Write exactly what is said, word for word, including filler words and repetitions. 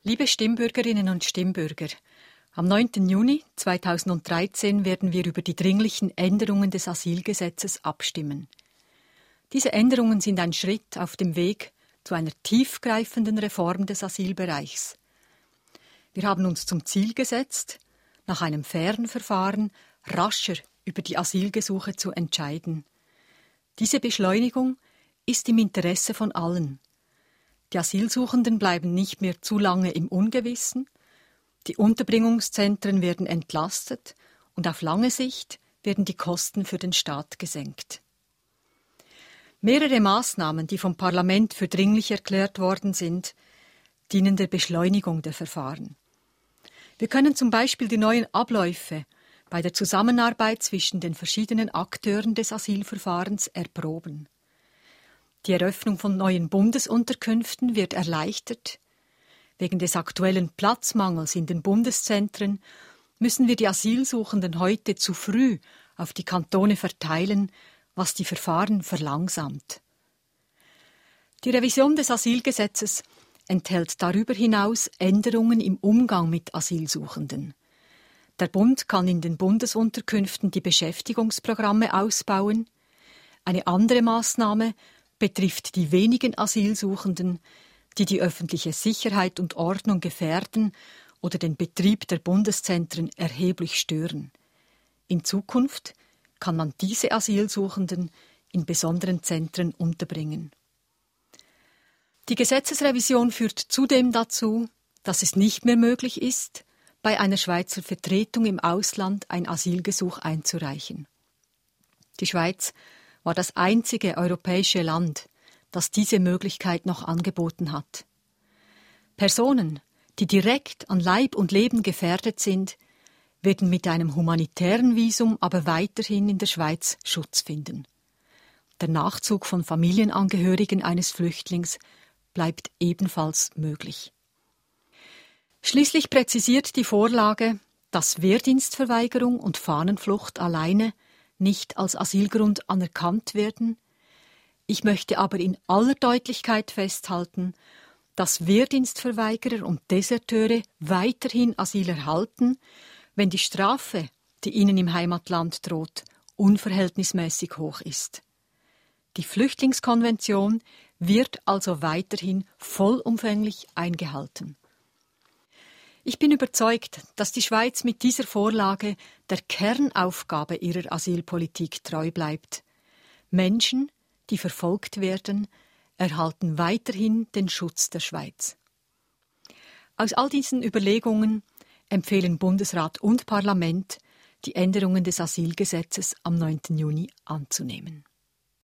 Liebe Stimmbürgerinnen und Stimmbürger, am neunten Juni zweitausenddreizehn werden wir über die dringlichen Änderungen des Asylgesetzes abstimmen. Diese Änderungen sind ein Schritt auf dem Weg zu einer tiefgreifenden Reform des Asylbereichs. Wir haben uns zum Ziel gesetzt, nach einem fairen Verfahren rascher über die Asylgesuche zu entscheiden. Diese Beschleunigung ist im Interesse von allen. Die Asylsuchenden bleiben nicht mehr zu lange im Ungewissen, die Unterbringungszentren werden entlastet und auf lange Sicht werden die Kosten für den Staat gesenkt. Mehrere Maßnahmen, die vom Parlament für dringlich erklärt worden sind, dienen der Beschleunigung der Verfahren. Wir können zum Beispiel die neuen Abläufe bei der Zusammenarbeit zwischen den verschiedenen Akteuren des Asylverfahrens erproben. Die Eröffnung von neuen Bundesunterkünften wird erleichtert. Wegen des aktuellen Platzmangels in den Bundeszentren müssen wir die Asylsuchenden heute zu früh auf die Kantone verteilen, was die Verfahren verlangsamt. Die Revision des Asylgesetzes enthält darüber hinaus Änderungen im Umgang mit Asylsuchenden. Der Bund kann in den Bundesunterkünften die Beschäftigungsprogramme ausbauen. Eine andere Maßnahme betrifft die wenigen Asylsuchenden, die die öffentliche Sicherheit und Ordnung gefährden oder den Betrieb der Bundeszentren erheblich stören. In Zukunft kann man diese Asylsuchenden in besonderen Zentren unterbringen. Die Gesetzesrevision führt zudem dazu, dass es nicht mehr möglich ist, bei einer Schweizer Vertretung im Ausland ein Asylgesuch einzureichen. Die Schweiz war das einzige europäische Land, das diese Möglichkeit noch angeboten hat. Personen, die direkt an Leib und Leben gefährdet sind, werden mit einem humanitären Visum aber weiterhin in der Schweiz Schutz finden. Der Nachzug von Familienangehörigen eines Flüchtlings bleibt ebenfalls möglich. Schließlich präzisiert die Vorlage, dass Wehrdienstverweigerung und Fahnenflucht alleine nicht als Asylgrund anerkannt werden. Ich möchte aber in aller Deutlichkeit festhalten, dass Wehrdienstverweigerer und Deserteure weiterhin Asyl erhalten, wenn die Strafe, die ihnen im Heimatland droht, unverhältnismäßig hoch ist. Die Flüchtlingskonvention wird also weiterhin vollumfänglich eingehalten. Ich bin überzeugt, dass die Schweiz mit dieser Vorlage der Kernaufgabe ihrer Asylpolitik treu bleibt. Menschen, die verfolgt werden, erhalten weiterhin den Schutz der Schweiz. Aus all diesen Überlegungen empfehlen Bundesrat und Parlament, die Änderungen des Asylgesetzes am neunten Juni anzunehmen.